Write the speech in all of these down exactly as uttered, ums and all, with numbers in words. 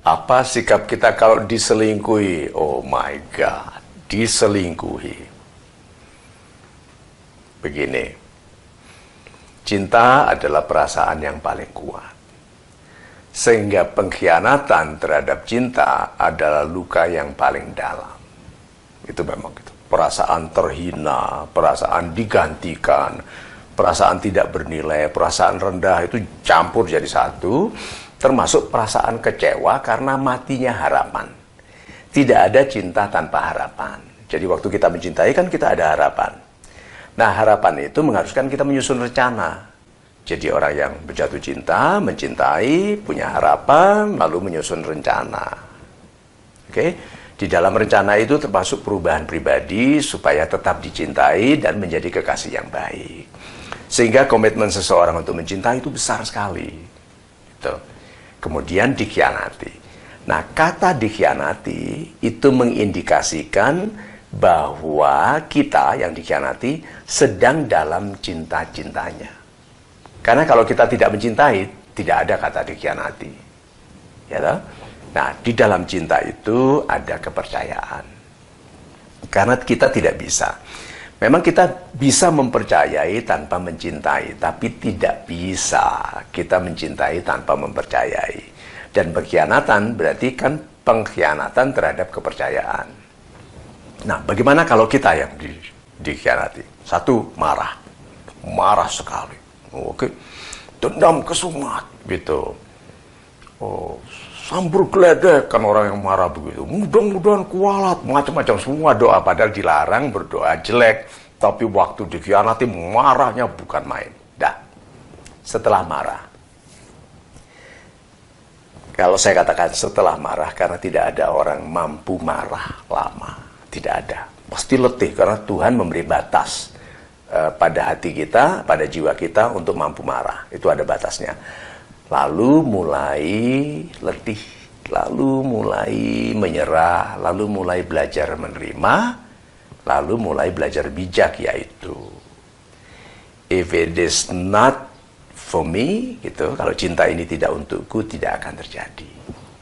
Apa sikap kita kalau diselingkuhi? Oh my God, diselingkuhi. Begini, cinta adalah perasaan yang paling kuat. Sehingga pengkhianatan terhadap cinta adalah luka yang paling dalam. Itu memang gitu. Perasaan terhina, perasaan digantikan, perasaan tidak bernilai, perasaan rendah itu campur jadi satu, termasuk perasaan kecewa karena matinya harapan. Tidak ada cinta tanpa harapan. Jadi waktu kita mencintai kan kita ada harapan. Nah, harapan itu mengharuskan kita menyusun rencana. Jadi orang yang berjatuh cinta, mencintai, punya harapan, lalu menyusun rencana. Oke? Di dalam rencana itu termasuk perubahan pribadi supaya tetap dicintai dan menjadi kekasih yang baik. Sehingga komitmen seseorang untuk mencintai itu besar sekali. Gitu. Kemudian dikhianati. Nah, kata dikhianati itu mengindikasikan bahwa kita yang dikhianati sedang dalam cinta-cintanya. Karena kalau kita tidak mencintai, tidak ada kata dikhianati. Ya toh? Nah, di dalam cinta itu ada kepercayaan. Karena kita tidak bisa. Memang kita bisa mempercayai tanpa mencintai, tapi tidak bisa kita mencintai tanpa mempercayai. Dan pengkhianatan berarti kan pengkhianatan terhadap kepercayaan. Nah, bagaimana kalau kita yang di, dikhianati? Satu, marah. Marah sekali. Oke, dendam kesumat gitu. Oh, sambur geledek kan orang yang marah begitu. Mudah-mudahan kualat, macam-macam semua doa padahal dilarang berdoa jelek. Tapi waktu dikhianati marahnya bukan main. Dah, setelah marah. Kalau saya katakan setelah marah karena tidak ada orang mampu marah lama, tidak ada. Pasti letih karena Tuhan memberi batas. Pada hati kita, pada jiwa kita untuk mampu marah. Itu ada batasnya. Lalu mulai letih, lalu mulai menyerah, lalu mulai belajar menerima, lalu mulai belajar bijak, yaitu if it is not for me, gitu, kalau cinta ini tidak untukku, tidak akan terjadi.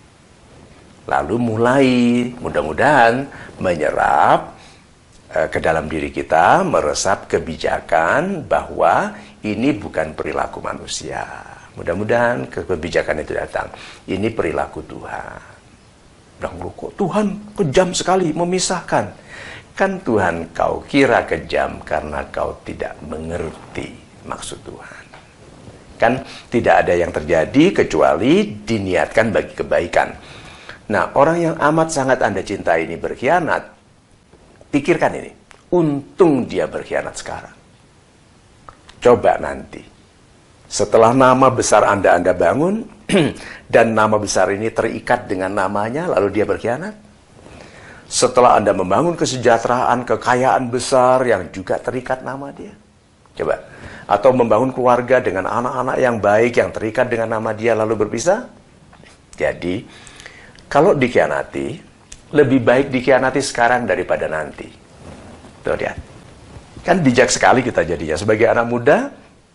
Lalu mulai mudah-mudahan menyerap ke dalam diri kita, meresap kebijakan bahwa ini bukan perilaku manusia. Mudah-mudahan kebijakan itu datang. Ini perilaku Tuhan. Bilang, kok Tuhan kejam sekali memisahkan. Kan Tuhan kau kira kejam karena kau tidak mengerti maksud Tuhan. Kan tidak ada yang terjadi kecuali diniatkan bagi kebaikan. Nah, orang yang amat sangat Anda cintai ini berkhianat, pikirkan ini, untung dia berkhianat sekarang. Coba nanti, setelah nama besar Anda Anda bangun, dan nama besar ini terikat dengan namanya, lalu dia berkhianat. Setelah Anda membangun kesejahteraan, kekayaan besar yang juga terikat nama dia. Coba. Atau membangun keluarga dengan anak-anak yang baik, yang terikat dengan nama dia, lalu berpisah. Jadi, kalau dikhianati, lebih baik dikhianati sekarang daripada nanti. Tuh, lihat. Kan bijak sekali kita jadinya. Sebagai anak muda,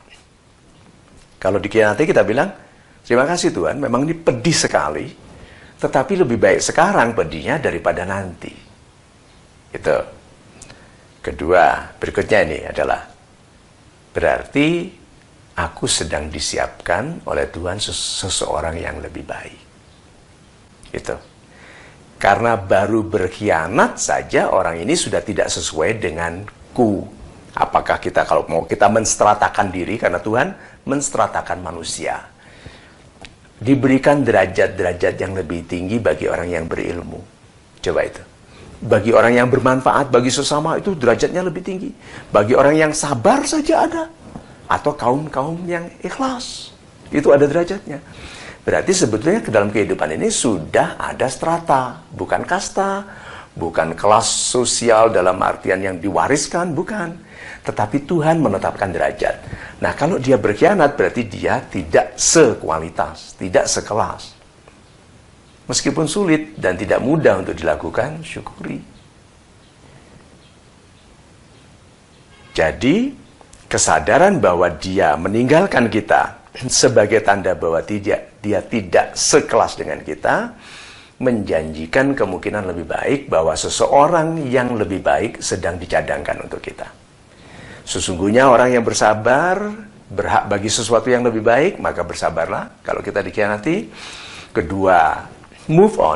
kalau dikhianati kita bilang, terima kasih Tuhan, memang ini pedih sekali. Tetapi lebih baik sekarang pedihnya daripada nanti. Itu. Kedua, berikutnya ini adalah, berarti aku sedang disiapkan oleh Tuhan seseorang yang lebih baik. Itu. Karena baru berkhianat saja orang ini sudah tidak sesuai denganku. Apakah kita kalau mau kita menstratakan diri, karena Tuhan menstratakan manusia. Diberikan derajat-derajat yang lebih tinggi bagi orang yang berilmu. Coba itu. Bagi orang yang bermanfaat, bagi sesama itu derajatnya lebih tinggi. Bagi orang yang sabar saja ada. Atau kaum-kaum yang ikhlas. Itu ada derajatnya. Berarti sebetulnya ke dalam kehidupan ini sudah ada strata, bukan kasta, bukan kelas sosial dalam artian yang diwariskan, bukan. Tetapi Tuhan menetapkan derajat. Nah, kalau dia berkhianat berarti dia tidak sekualitas, tidak sekelas. Meskipun sulit dan tidak mudah untuk dilakukan, syukuri. Jadi, kesadaran bahwa dia meninggalkan kita sebagai tanda bahwa tidak, dia tidak sekelas dengan kita, menjanjikan kemungkinan lebih baik bahwa seseorang yang lebih baik sedang dicadangkan untuk kita. Sesungguhnya orang yang bersabar berhak bagi sesuatu yang lebih baik, maka bersabarlah kalau kita dikhianati. Kedua, move on.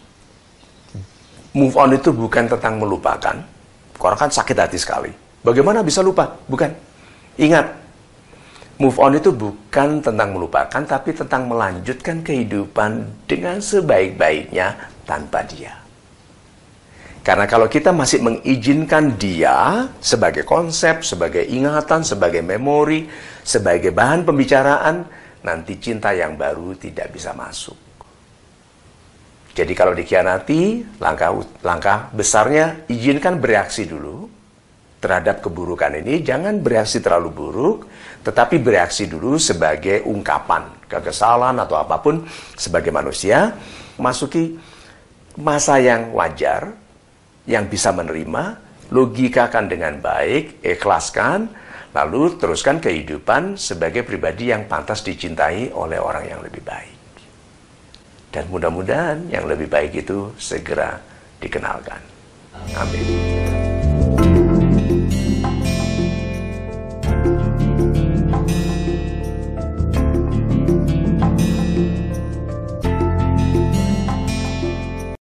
Move on itu bukan tentang melupakan. Orang kan sakit hati sekali. Bagaimana bisa lupa? Bukan. Ingat, move on itu bukan tentang melupakan, tapi tentang melanjutkan kehidupan dengan sebaik-baiknya tanpa dia. Karena kalau kita masih mengizinkan dia sebagai konsep, sebagai ingatan, sebagai memori, sebagai bahan pembicaraan, nanti cinta yang baru tidak bisa masuk. Jadi kalau dikhianati, langkah, langkah besarnya izinkan bereaksi dulu terhadap keburukan ini. Jangan bereaksi terlalu buruk, tetapi bereaksi dulu sebagai ungkapan kekesalan atau apapun sebagai manusia. Masuki masa yang wajar, yang bisa menerima, logikakan dengan baik, ikhlaskan, lalu teruskan kehidupan sebagai pribadi yang pantas dicintai oleh orang yang lebih baik. Dan mudah-mudahan yang lebih baik itu segera dikenalkan. Amin.